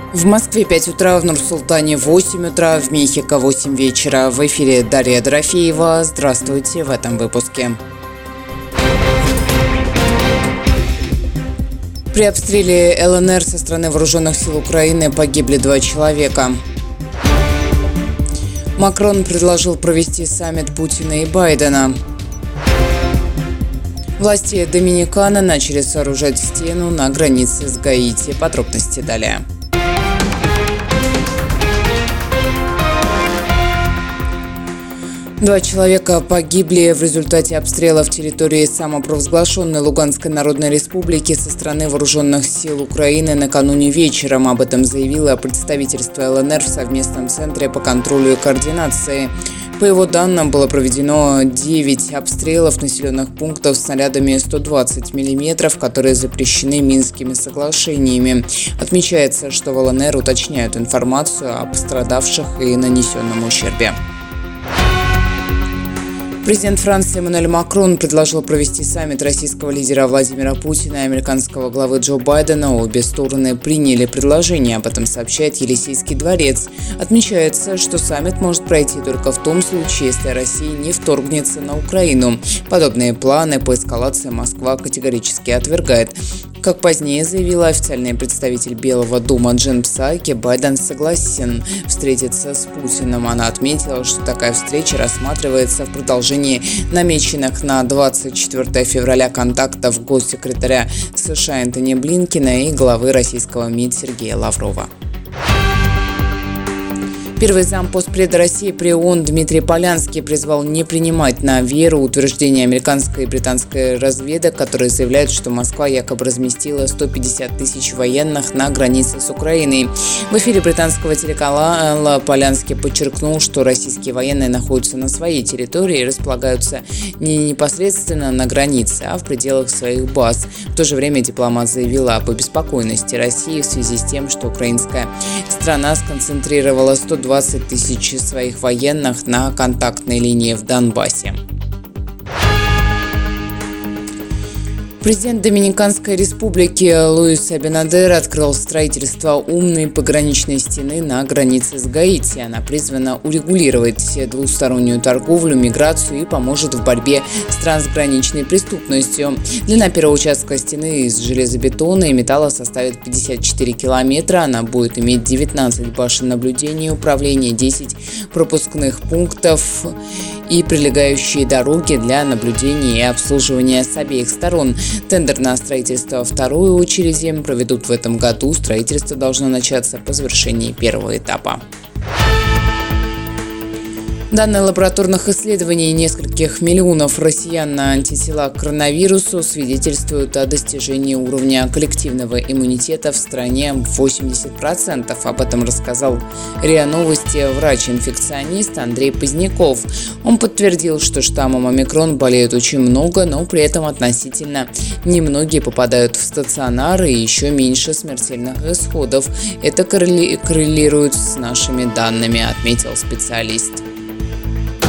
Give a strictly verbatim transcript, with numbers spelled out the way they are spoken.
В Москве пять утра, в Нур-Султане восемь утра, в Мехико восемь вечера. В эфире Дарья Дорофеева. Здравствуйте в этом выпуске. При обстреле эл эн эр со стороны вооруженных сил Украины погибли два человека. Макрон предложил провести саммит Путина и Байдена. Власти Доминиканы начали сооружать стену на границе с Гаити. Подробности далее. Два человека погибли в результате обстрелов территории самопровозглашенной Луганской Народной Республики со стороны вооруженных сил Украины накануне вечером. Об этом заявило представительство эл эн эр в совместном центре по контролю и координации. По его данным, было проведено девять обстрелов населенных пунктов снарядами сто двадцать миллиметров, которые запрещены Минскими соглашениями. Отмечается, что в эл эн эр уточняют информацию о пострадавших и нанесенном ущербе. Президент Франции Эммануэль Макрон предложил провести саммит российского лидера Владимира Путина и американского главы Джо Байдена. Обе стороны приняли предложение. Об этом сообщает Елисейский дворец. Отмечается, что саммит может пройти только в том случае, если Россия не вторгнется на Украину. Подобные планы по эскалации Москва категорически отвергает. Как позднее заявила официальный представитель Белого дома Джен Псаки, Байден согласен встретиться с Путиным. Она отметила, что такая встреча рассматривается в продолжении намеченных на двадцать четвёртое февраля контактов госсекретаря США Энтони Блинкена и главы российского МИД Сергея Лаврова. Первый зампоспреда России при ООН Дмитрий Полянский призвал не принимать на веру утверждения американской и британской разведок, которые заявляют, что Москва якобы разместила сто пятьдесят тысяч военных на границе с Украиной. В эфире британского телеканала Полянский подчеркнул, что российские военные находятся на своей территории и располагаются не непосредственно на границе, а в пределах своих баз. В то же время дипломат заявил об обеспокоенности России в связи с тем, что украинская страна сконцентрировала сто двадцать тысяч своих военных на контактной линии в Донбассе. Президент Доминиканской республики Луис Абинадер открыл строительство умной пограничной стены на границе с Гаити. Она призвана урегулировать двустороннюю торговлю, миграцию и поможет в борьбе с трансграничной преступностью. Длина первого участка стены из железобетона и металла составит пятьдесят четыре километра. Она будет иметь девятнадцать башен наблюдения и управления, десять пропускных пунктов и прилегающие дороги для наблюдения и обслуживания с обеих сторон. Тендер на строительство второй очереди проведут в этом году. Строительство должно начаться по завершении первого этапа. Данные лабораторных исследований нескольких миллионов россиян на антитела к коронавирусу свидетельствуют о достижении уровня коллективного иммунитета в стране в восемьдесят процентов. Об этом рассказал РИА Новости врач-инфекционист Андрей Поздняков. Он подтвердил, что штаммом омикрон болеют очень много, но при этом относительно немногие попадают в стационар и еще меньше смертельных исходов. Это коррели- коррелирует с нашими данными, отметил специалист.